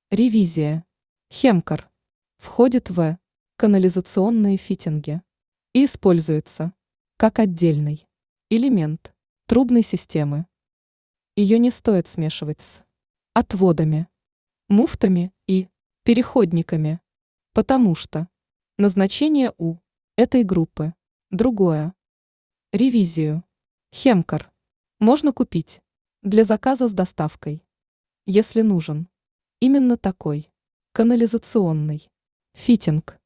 Ревизия. Хемкар. Входит в канализационные фитинги и используется как отдельный элемент трубной системы. Ее не стоит смешивать с отводами, муфтами и переходниками, потому что назначение у этой группы другое. Ревизию. Хемкар можно купить для заказа с доставкой, если нужен именно такой канализационный фитинг.